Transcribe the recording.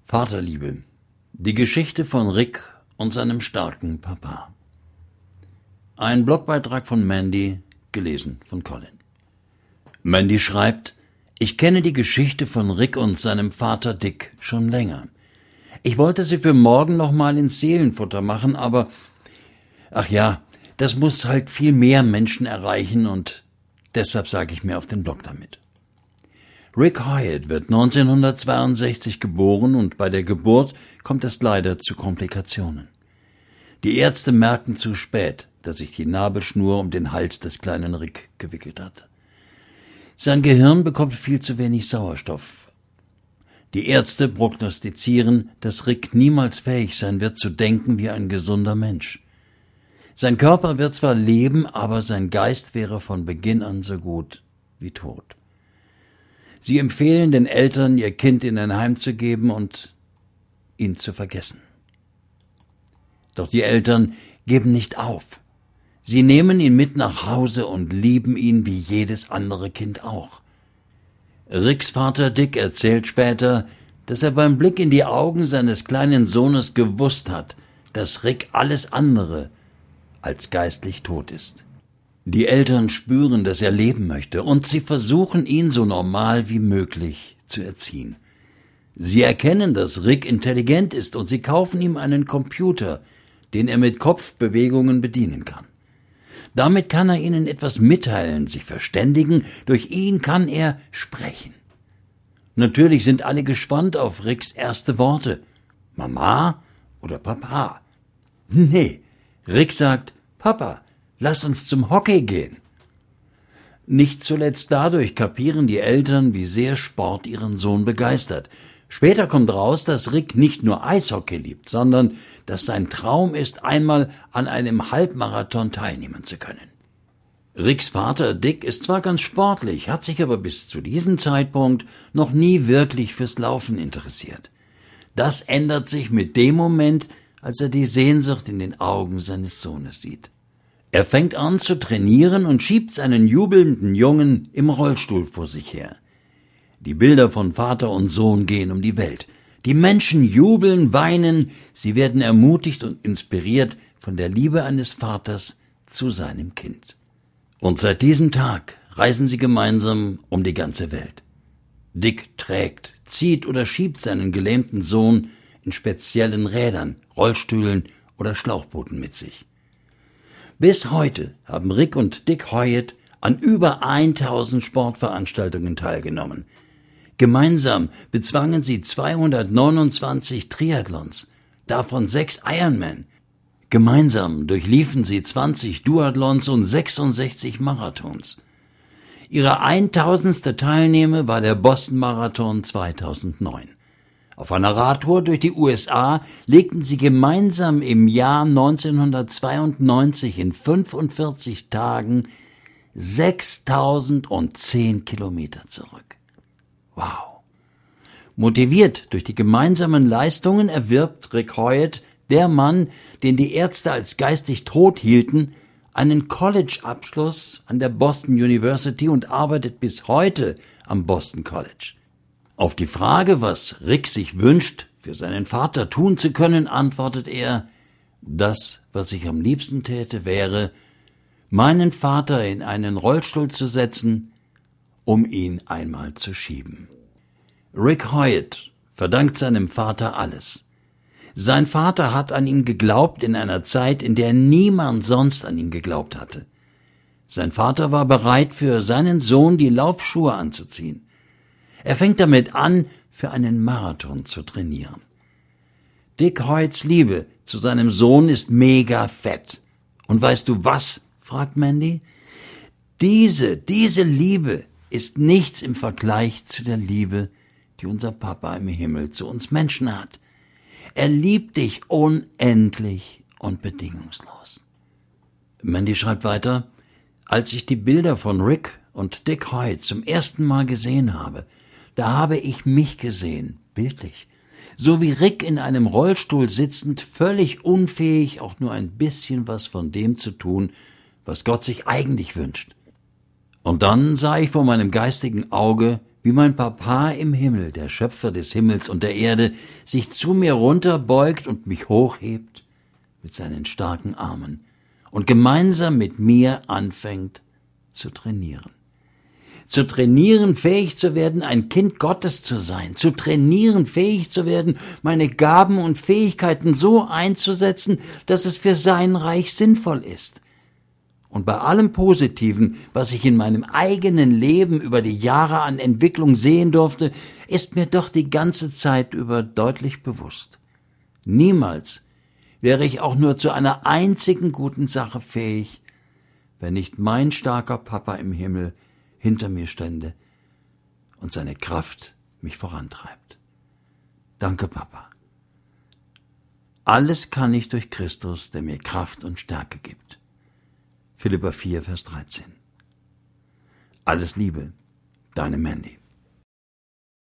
Vaterliebe. Die Geschichte von Rick und seinem starken Papa. Ein Blogbeitrag von Mandy, gelesen von Colin. Mandy schreibt: Ich kenne die Geschichte von Rick und seinem Vater Dick schon länger. Ich wollte sie für morgen nochmal ins Seelenfutter machen, aber ach ja, das muss halt viel mehr Menschen erreichen und deshalb sage ich mir auf den Blog damit. Rick Hyatt wird 1962 geboren und bei der Geburt kommt es leider zu Komplikationen. Die Ärzte merken zu spät, dass sich die Nabelschnur um den Hals des kleinen Rick gewickelt hat. Sein Gehirn bekommt viel zu wenig Sauerstoff. Die Ärzte prognostizieren, dass Rick niemals fähig sein wird zu denken wie ein gesunder Mensch. Sein Körper wird zwar leben, aber sein Geist wäre von Beginn an so gut wie tot. Sie empfehlen den Eltern, ihr Kind in ein Heim zu geben und ihn zu vergessen. Doch die Eltern geben nicht auf. Sie nehmen ihn mit nach Hause und lieben ihn wie jedes andere Kind auch. Ricks Vater Dick erzählt später, dass er beim Blick in die Augen seines kleinen Sohnes gewusst hat, dass Rick alles andere als geistlich tot ist. Die Eltern spüren, dass er leben möchte, und sie versuchen, ihn so normal wie möglich zu erziehen. Sie erkennen, dass Rick intelligent ist, und sie kaufen ihm einen Computer, den er mit Kopfbewegungen bedienen kann. Damit kann er ihnen etwas mitteilen, sich verständigen, durch ihn kann er sprechen. Natürlich sind alle gespannt auf Ricks erste Worte. Mama oder Papa? Nee, Rick sagt: Papa, lass uns zum Hockey gehen. Nicht zuletzt dadurch kapieren die Eltern, wie sehr Sport ihren Sohn begeistert. Später kommt raus, dass Rick nicht nur Eishockey liebt, sondern dass sein Traum ist, einmal an einem Halbmarathon teilnehmen zu können. Ricks Vater Dick ist zwar ganz sportlich, hat sich aber bis zu diesem Zeitpunkt noch nie wirklich fürs Laufen interessiert. Das ändert sich mit dem Moment, als er die Sehnsucht in den Augen seines Sohnes sieht. Er fängt an zu trainieren und schiebt seinen jubelnden Jungen im Rollstuhl vor sich her. Die Bilder von Vater und Sohn gehen um die Welt. Die Menschen jubeln, weinen, sie werden ermutigt und inspiriert von der Liebe eines Vaters zu seinem Kind. Und seit diesem Tag reisen sie gemeinsam um die ganze Welt. Dick trägt, zieht oder schiebt seinen gelähmten Sohn in speziellen Rädern, Rollstühlen oder Schlauchbooten mit sich. Bis heute haben Rick und Dick Hyatt an über 1000 Sportveranstaltungen teilgenommen. Gemeinsam bezwangen sie 229 Triathlons, davon 6 Ironman. Gemeinsam durchliefen sie 20 Duathlons und 66 Marathons. Ihre 1000. Teilnahme war der Boston Marathon 2009. Auf einer Radtour durch die USA legten sie gemeinsam im Jahr 1992 in 45 Tagen 6010 Kilometer zurück. Wow! Motiviert durch die gemeinsamen Leistungen erwirbt Rick Hyatt, der Mann, den die Ärzte als geistig tot hielten, einen College-Abschluss an der Boston University und arbeitet bis heute am Boston College. Auf die Frage, was Rick sich wünscht, für seinen Vater tun zu können, antwortet er: Das, was ich am liebsten täte, wäre, meinen Vater in einen Rollstuhl zu setzen, um ihn einmal zu schieben. Rick Hyatt verdankt seinem Vater alles. Sein Vater hat an ihn geglaubt in einer Zeit, in der niemand sonst an ihn geglaubt hatte. Sein Vater war bereit, für seinen Sohn die Laufschuhe anzuziehen. Er fängt damit an, für einen Marathon zu trainieren. Dick Hyatts Liebe zu seinem Sohn ist mega fett. Und weißt du was? Fragt Mandy. Diese Liebe ist nichts im Vergleich zu der Liebe, die unser Papa im Himmel zu uns Menschen hat. Er liebt dich unendlich und bedingungslos. Mandy schreibt weiter: Als ich die Bilder von Rick und Dick Hyatt zum ersten Mal gesehen habe, da habe ich mich gesehen, bildlich, so wie Rick in einem Rollstuhl sitzend, völlig unfähig, auch nur ein bisschen was von dem zu tun, was Gott sich eigentlich wünscht. Und dann sah ich vor meinem geistigen Auge, wie mein Papa im Himmel, der Schöpfer des Himmels und der Erde, sich zu mir runterbeugt und mich hochhebt mit seinen starken Armen und gemeinsam mit mir anfängt zu trainieren. Zu trainieren, fähig zu werden, ein Kind Gottes zu sein. Zu trainieren, fähig zu werden, meine Gaben und Fähigkeiten so einzusetzen, dass es für sein Reich sinnvoll ist. Und bei allem Positiven, was ich in meinem eigenen Leben über die Jahre an Entwicklung sehen durfte, ist mir doch die ganze Zeit über deutlich bewusst: Niemals wäre ich auch nur zu einer einzigen guten Sache fähig, wenn nicht mein starker Papa im Himmel hinter mir stände und seine Kraft mich vorantreibt. Danke, Papa. Alles kann ich durch Christus, der mir Kraft und Stärke gibt. Philipper 4, Vers 13. Alles Liebe, deine Mandy.